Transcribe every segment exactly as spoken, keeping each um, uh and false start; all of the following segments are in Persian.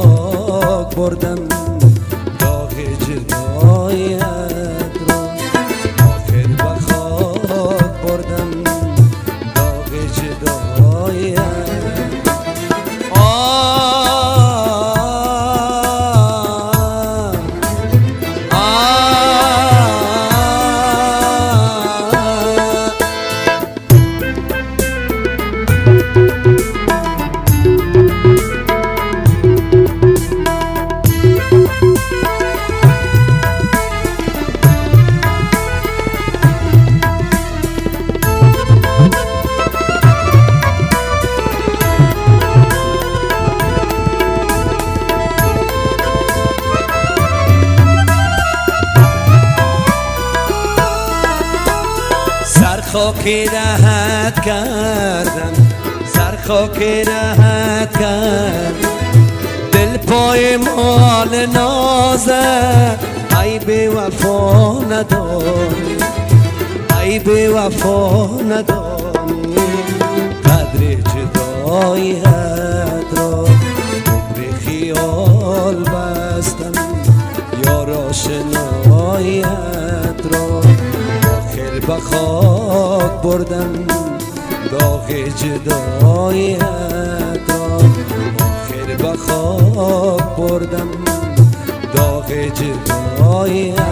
خاک بردم داغ جدایت را، آخر به خاک بردم داغ جدایت. خاکی راحت کردم، سر خاکی راحت کردم، دل پای مال نازت ای بی وفا ندانی، ای بی وفا ندانی. قدر جدایت را عمر خیال بستم، یار آشنایت را به خاک بردم داغ جدایت را، آخر به خاک بردم داغ جدایت.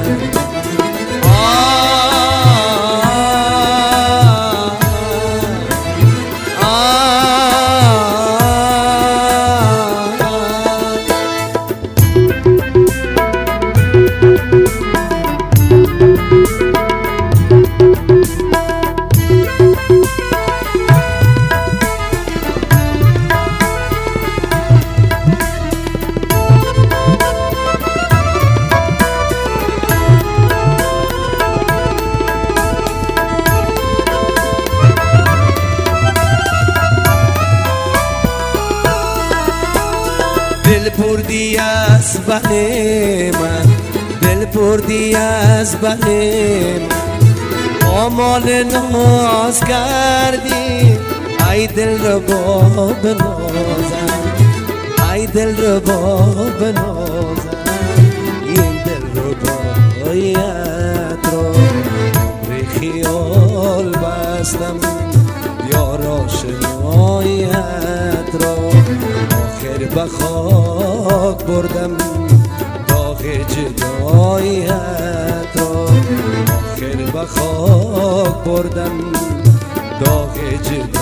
دل بردی از بن من، دل بردی از بن من، آمال ناز کردی ای دل رو با بنازم، ای دل رو با بنازم. این دل رو باید رو عمر خیال بستم، یار آشنایت را آخر به خاک بردم داغ جدایت را، آخر به خاک بردم داغ جدایت.